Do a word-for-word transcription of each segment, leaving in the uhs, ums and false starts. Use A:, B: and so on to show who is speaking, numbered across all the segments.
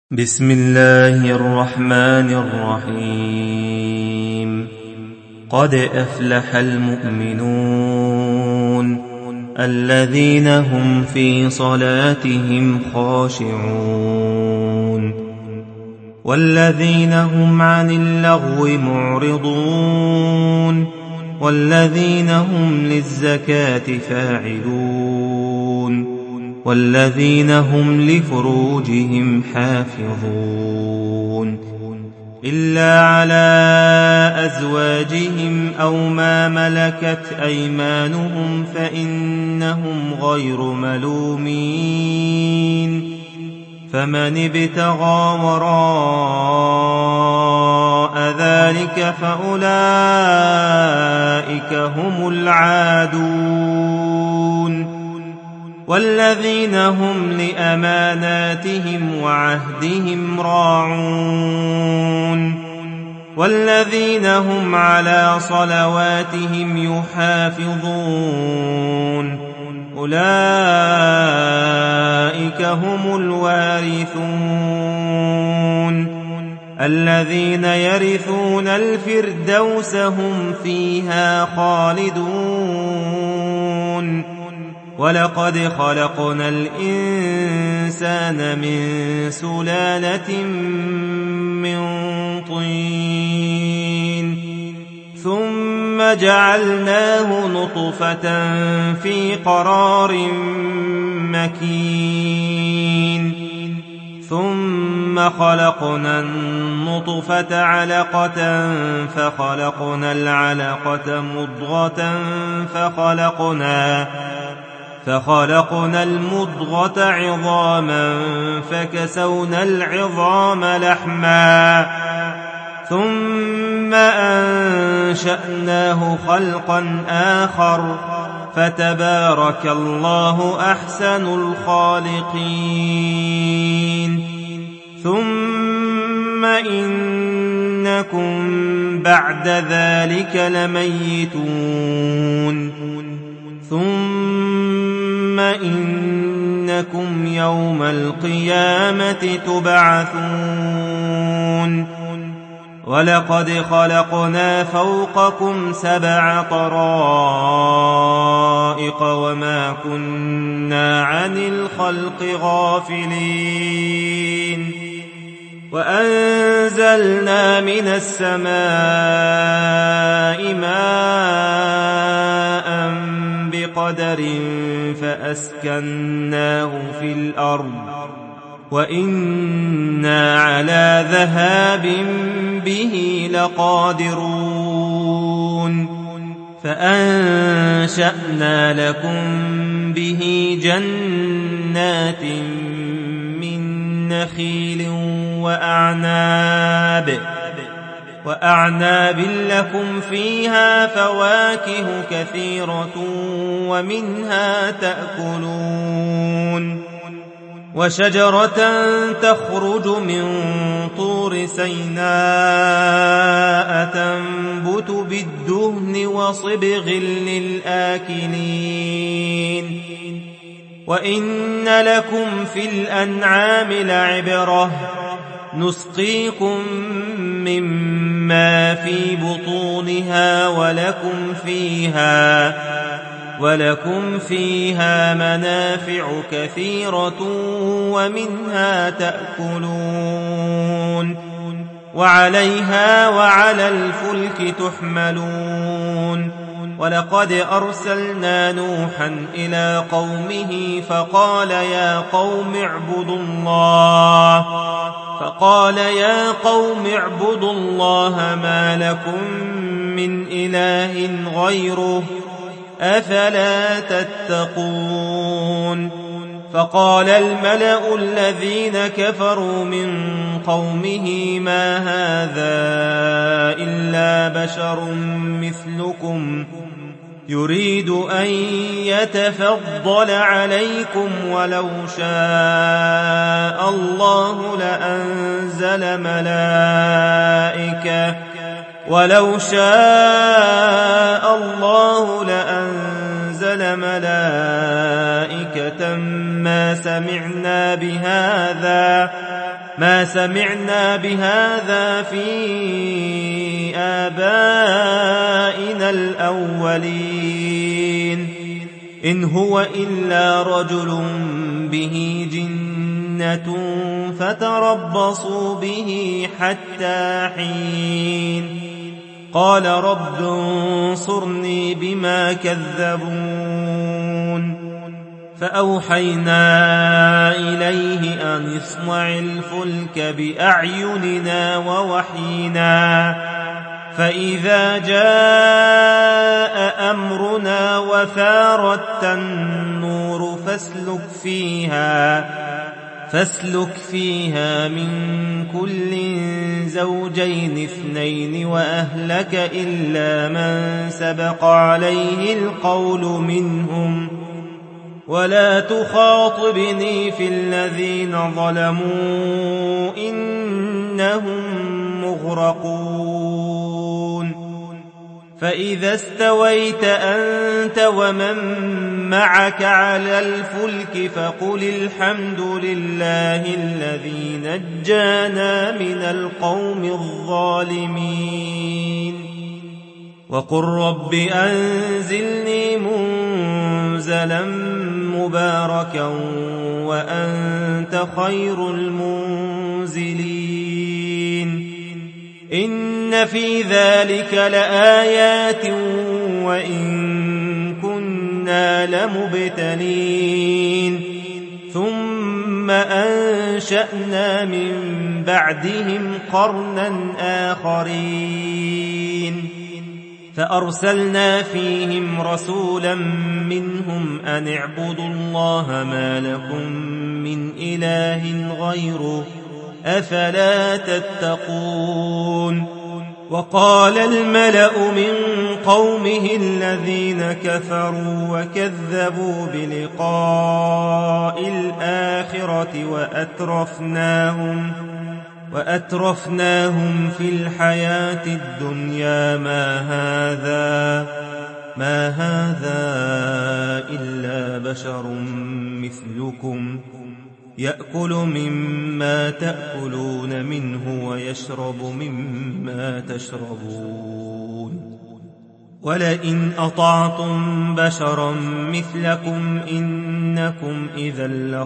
A: بسم الله الرحمن الرحيم. قد أفلح المؤمنون الذين هم في صلاتهم خاشعون والذين هم عن اللغو معرضون والذين هم للزكاة فاعلون والذين هم لفروجهم حافظون إلا على أزواجهم أو ما ملكت أيمانهم فإنهم غير ملومين فمن ابتغى وراء ذلك فأولئك هم العادون والذين هم لأماناتهم وعهدهم راعون والذين هم على صلواتهم يحافظون أولئك هم الوارثون الذين يرثون الفردوس هم فيها خالدون ولقد خلقنا الإنسان من سلالة من طين ثم جعلناه نطفة في قرار مكين ثم خلقنا النطفة علقة فخلقنا العلقة مضغة فخلقنا فخلقنا المضغة عظاما فكسونا العظام لحما ثم أنشأناه خلقا آخر فتبارك الله أحسن الخالقين ثم إنكم بعد ذلك لميتون ثم إنكم يوم القيامة تبعثون ولقد خلقنا فوقكم سبع طرائق وما كنا عن الخلق غافلين وأنزلنا من السماء ماء بقدر فأسكناه في الأرض وإنا على ذهاب به لقادرون فأنشأنا لكم به جنات من نخيل وأعناب وأعناب لكم فيها فواكه كثيرة ومنها تأكلون وشجرة تخرج من طور سيناء تنبت بالدهن وصبغ للآكلين وإن لكم في الأنعام لعبرة نسقيكم مما في بطونها ولكم فيها ولكم فيها منافع كثيرة ومنها تأكلون وعليها وعلى الفلك تحملون ولقد أرسلنا نوحا إلى قومه فقال يا قوم اعبدوا الله فقال يا قوم اعبدوا الله ما لكم من إله غيره أفلا تتقون فقال الملأ الذين كفروا من قومه ما هذا إلا بشر مثلكم يريد أن يتفضل عليكم ولو شاء الله لأنزل ملائكة ولو شاء الله لأنزل ملائكة ما سمعنا بهذا ما سمعنا بهذا في آبائنا الأولين إن هو إلا رجل به جنة فتربصوا به حتى حين قال رب انصرني بما كذبون فأوحينا إليه أن اصنع الفلك بأعيننا ووحينا فإذا جاء أمرنا وفارت النور فاسلك فيها فاسلك فيها من كل زوجين اثنين وأهلك إلا من سبق عليه القول منهم ولا تخاطبني في الذين ظلموا إنهم مغرقون فإذا استويت أنت ومن معك على الفلك فقل الحمد لله الذي نجانا من القوم الظالمين وقل رب أنزلني منزلا مباركا وأنت خير المنزلين إن في ذلك لآيات وإن كنا لمبتلين ثم أنشأنا من بعدهم قرنا آخرين فأرسلنا فيهم رسولا منهم أن اعبدوا الله ما لكم من إله غيره أفلا تتقون وقال الملأ من قومه الذين كفروا وكذبوا بلقاء الآخرة وأترفناهم وأترفناهم في الحياة الدنيا ما هذا ما هذا إلا بشر مثلكم يأكل مما تأكلون منه ويشرب مما تشربون ولئن أطعتم بشرا مثلكم إنكم إذا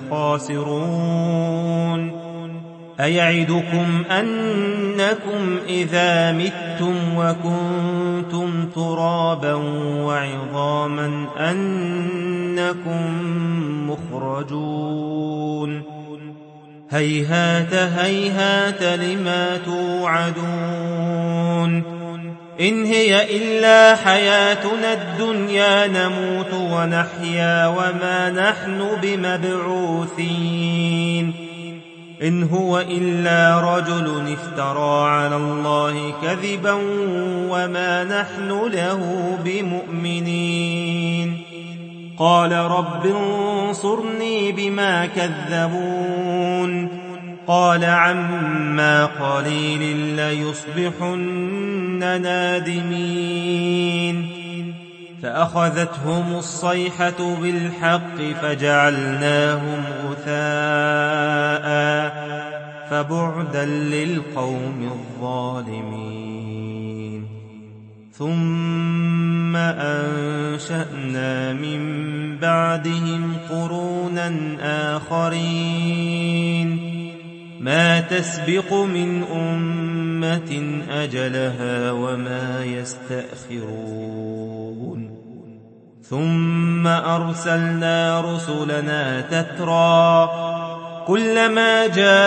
A: لخاسرون أيعدكم أنكم إذا متم وكنتم ترابا وعظاما أنكم مخرجون هيهات هيهات لما توعدون إن هي إلا حياتنا الدنيا نموت ونحيا وما نحن بمبعوثين إن هو إلا رجل افترى على الله كذبا وما نحن له بمؤمنين قال رب انصرني بما كذبون قال عما قليل ليصبحن نادمين فأخذتهم الصيحة بالحق فجعلناهم غثاء فبعدا للقوم الظالمين ثم أنشأنا من بعدهم قرونا آخرين ما تسبق من أمة أجلها وما يستأخرون ثم أرسلنا رسلنا تترى كلما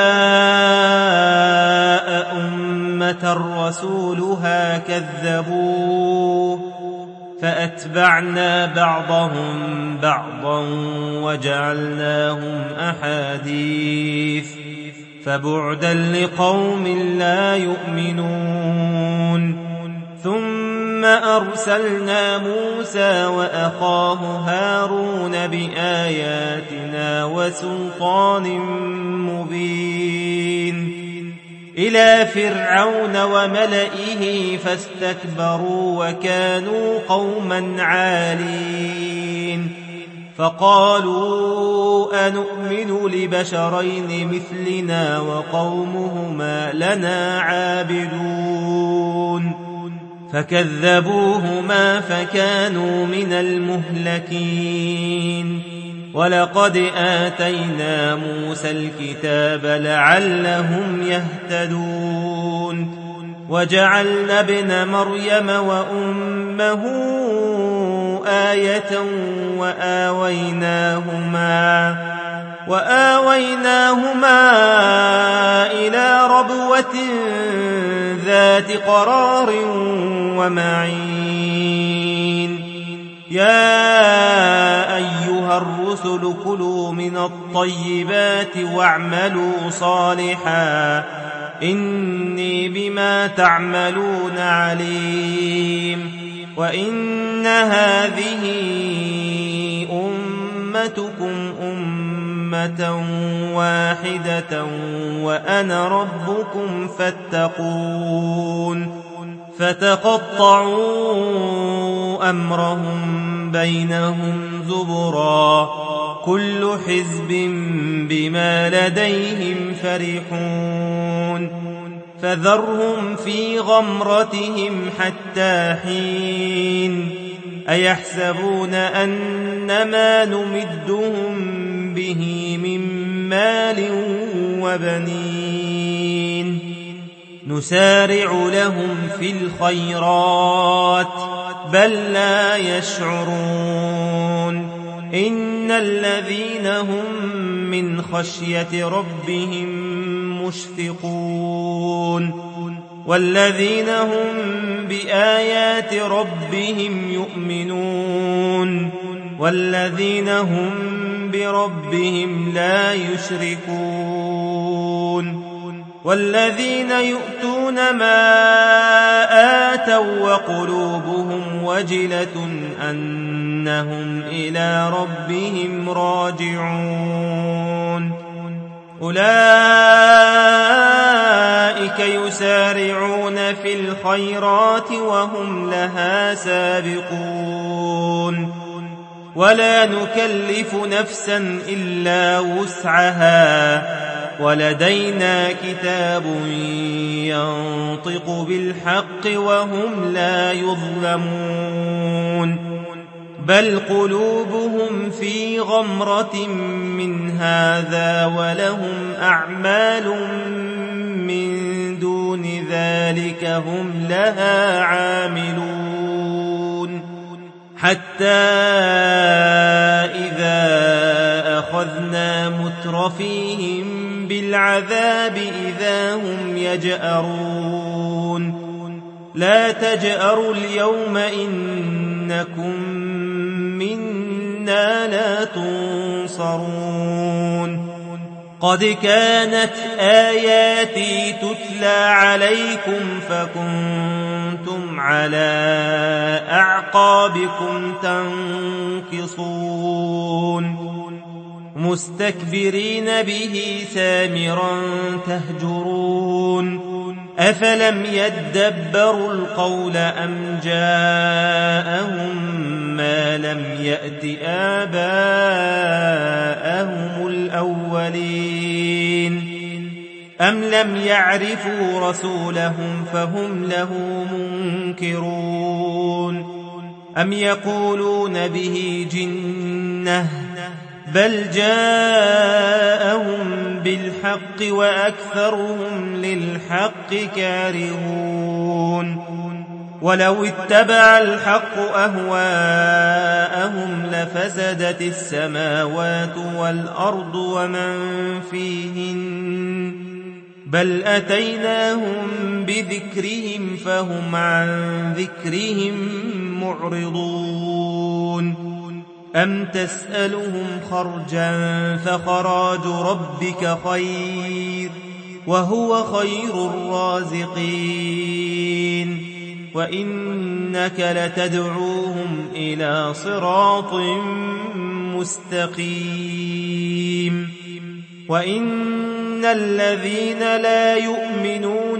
A: جاء أمة رسولها كذبوه فأتبعنا بعضهم بعضا وجعلناهم أحاديث فبعدا لقوم لا يؤمنون ثم أرسلنا موسى وأخاه هارون بآياتنا وسلطان مبين إلى فرعون وملئه فاستكبروا وكانوا قوما عالين فقالوا أنؤمن لبشرين مثلنا وقومهما لنا عابدون فكذبوهما فكانوا من المهلكين ولقد آتينا موسى الكتاب لعلهم يهتدون وجعلنا ابن مريم وأمه آية وآويناهما وآويناهما إلى ربوة ذات قرار ومعين يا أيها الرسل كلوا من الطيبات واعملوا صالحا إني بما تعملون عليم وإن هذه أمتكم أمة واحدة وأنا ربكم فاتقون فتقطعوا أمرهم بينهم زبرا كل حزب بما لديهم فرحون فذرهم في غمرتهم حتى حين أيحسبون أنما نمدهم به من مال وبنين نسارع لهم في الخيرات بل لا يشعرون إن الذين هم من خشية ربهم مشفقون والذين هم بآيات ربهم يؤمنون والذين هم بربهم لا يشركون والذين يؤتون ما آتوا وقلوبهم وجلة أنهم إلى ربهم راجعون أولئك يسارعون في الخيرات وهم لها سابقون ولا نكلف نفسا إلا وسعها ولدينا كتاب ينطق بالحق وهم لا يظلمون بل قلوبهم في غمرة من هذا ولهم أعمال من دون ذلك هم لها عاملون حتى إذا أخذنا مترفيهم بالعذاب إذا هم يجأرون لا تجأروا اليوم إنكم منا لا تنصرون قد كانت آياتي تتلى عليكم فكنتم على أعقابكم تنكصون مستكبرين به سامرا تهجرون أفلم يدبروا القول أم جاءهم ما لم يأت آباءهم الأولين أم لم يعرفوا رسولهم فهم له منكرون أم يقولون به جنة بل جاءهم بالحق وأكثرهم للحق كارهون ولو اتبع الحق أهواءهم لفسدت السماوات والأرض ومن فيهن بل أتيناهم بذكرهم فهم عن ذكرهم معرضون أم تسألهم خرجا فخراج ربك خير وهو خير الرازقين وإنك لتدعوهم إلى صراط مستقيم وإن الذين لا يؤمنون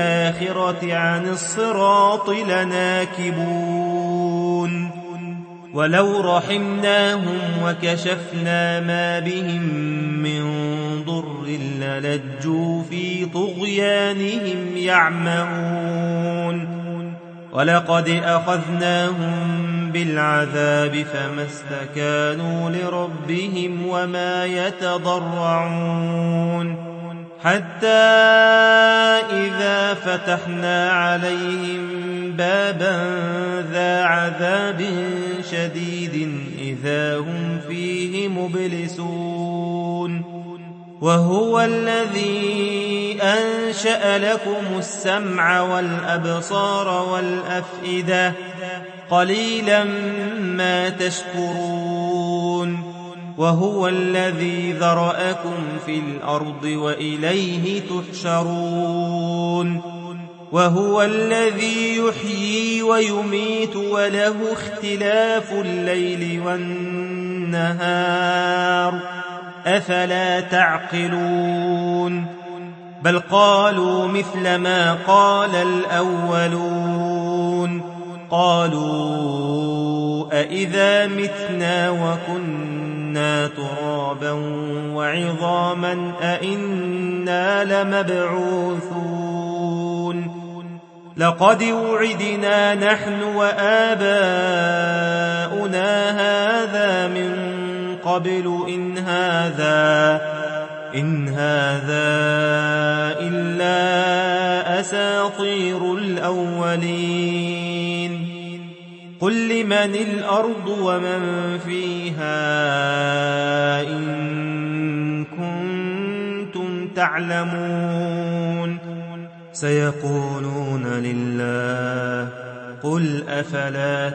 A: بالآخرة عن الصراط لناكبون ولو رحمناهم وكشفنا ما بهم من ضر للجوا في طغيانهم يعمهون ولقد أخذناهم بالعذاب فما استكانوا لربهم وما يتضرعون حتى إذا فتحنا عليهم بابا ذا عذاب شديد إذا هم فيه مبلسون وهو الذي أنشأ لكم السمع والأبصار والأفئدة قليلا ما تشكرون وهو الذي ذرأكم في الأرض وإليه تحشرون وهو الذي يحيي ويميت وله اختلاف الليل والنهار أفلا تعقلون بل قالوا مثل ما قال الأولون قالوا أئذا متنا وكنا ترابا وعظاما أئنا لمبعوثون لقد وعدنا نحن وآباؤنا هذا من قبل إن هذا إن هذا إلا أساطير الأولين قل لمن الأرض ومن فيها إن كنتم تعلمون سيقولون لله قل أفلا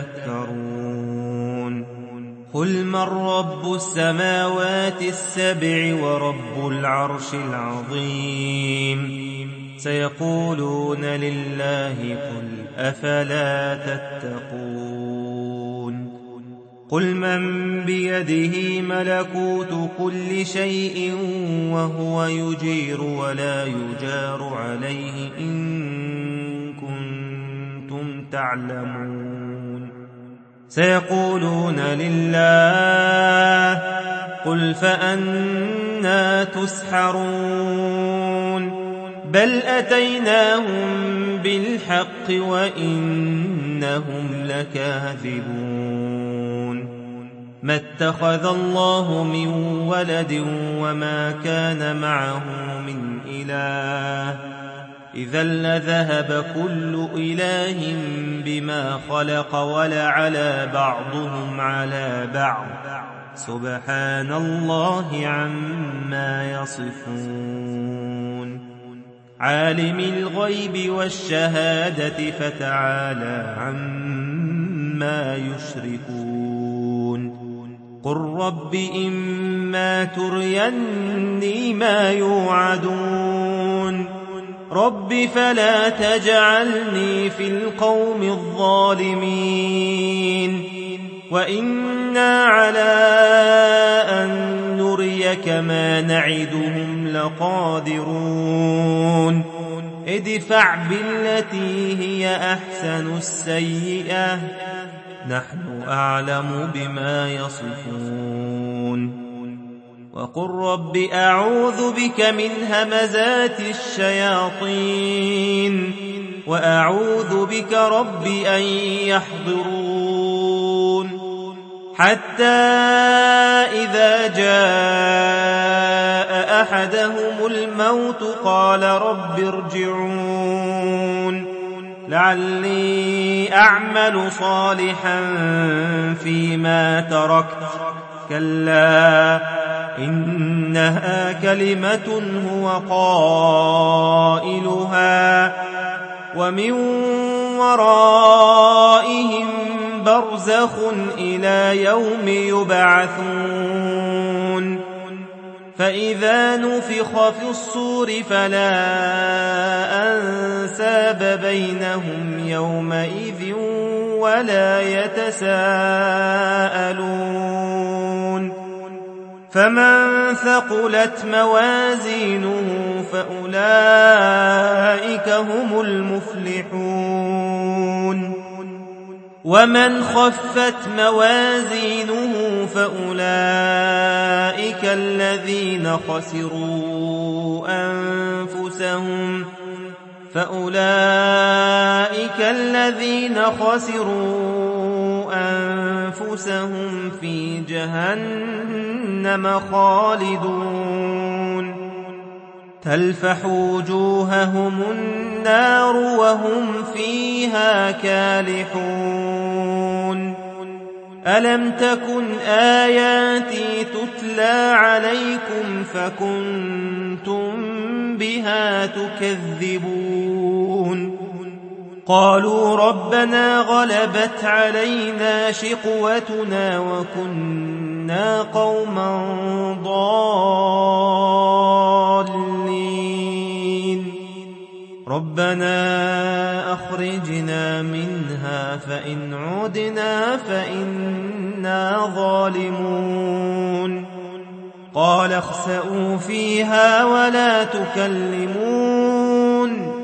A: تذكرون قل من رب السماوات السبع ورب العرش العظيم سيقولون لله قل أفلا تتقون قل من بيده ملكوت كل شيء وهو يجير ولا يجار عليه إن كنتم تعلمون سيقولون لله قل فأنى تسحرون بل أتيناهم بالحق وإنهم لكاذبون ما اتخذ الله من ولد وما كان معه من إله إذا لذهب كل إله بما خلق ولعلى بعضهم على بعض سبحان الله عما يصفون عالم الغيب والشهادة فتعالى عما يشركون قل رب إما تريني ما يوعدون رب فلا تجعلني في القوم الظالمين وإنا على أن نريك ما نعدهم لقادرون ادفع بالتي هي أحسن السيئة نحن أعلم بما يصفون وقل رب أعوذ بك من همزات الشياطين وأعوذ بك رب أن يحضرون حتى إذا جاء أحدهم الموت قال رب ارجعون لعلي أعمل صالحا فيما تركت كلا إنها كلمة هو قائلها ومن ورائهم برزخ إلى يوم يبعثون فإذا نفخ في الصور فلا أنساب بينهم يومئذ ولا يتساءلون فمن ثقلت موازينه فأولئك هم المفلحون ومن خفت موازينه فأولئك الذين خسروا أنفسهم فأولئك الذين خسروا أنفسهم في جهنم خالدون تلفح وجوههم النار وهم فيها كالحون ألم تكن آياتي تتلى عليكم فكنتم بها تكذبون قالوا ربنا غلبت علينا شقوتنا وكنا قوما ضالين ربنا أخرجنا منها فإن عدنا فإنا ظالمون قال اخسئوا فيها ولا تكلمون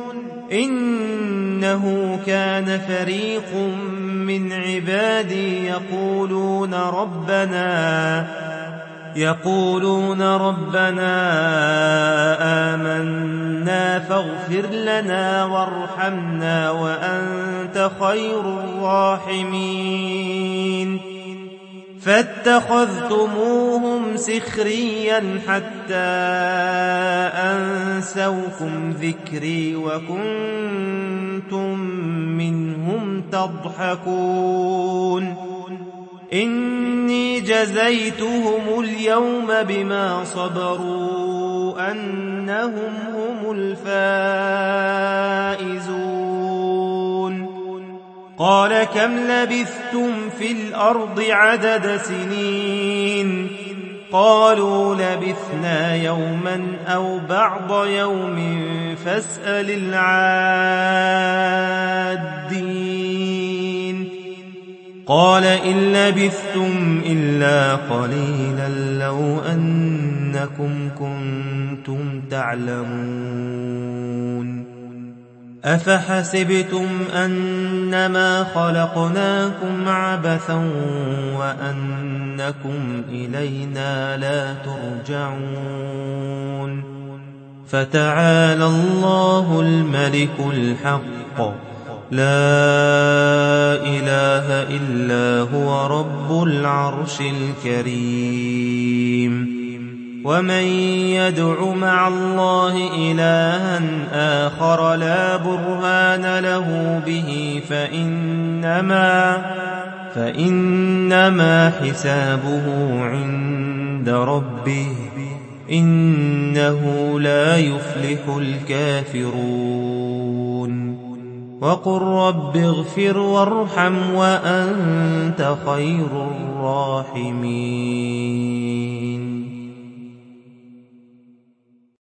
A: إنه كان فريق من عبادي يقولون ربنا يقولون ربنا آمنا فاغفر لنا وارحمنا وأنت خير الراحمين فاتخذتموهم سخريا حتى أنسوكم ذكري وكنتم منهم تضحكون إني جزيتهم اليوم بما صبروا أنهم هم الفائزون قال كم لبثتم في الأرض عدد سنين قالوا لبثنا يوما أو بعض يوم فاسأل العادين قال إن لبثتم إلا قليلا لو أنكم كنتم تعلمون أفحسبتم أنما خلقناكم عبثا وأنكم إلينا لا ترجعون فتعالى الله الملك الحق لا إله إلا هو رب العرش الكريم ومن يدع مع الله إلها آخر لا برهان له به فإنما, فإنما حسابه عند ربه إنه لا يفلح الكافرون وقل رب اغفر وارحم وأنت خير الراحمين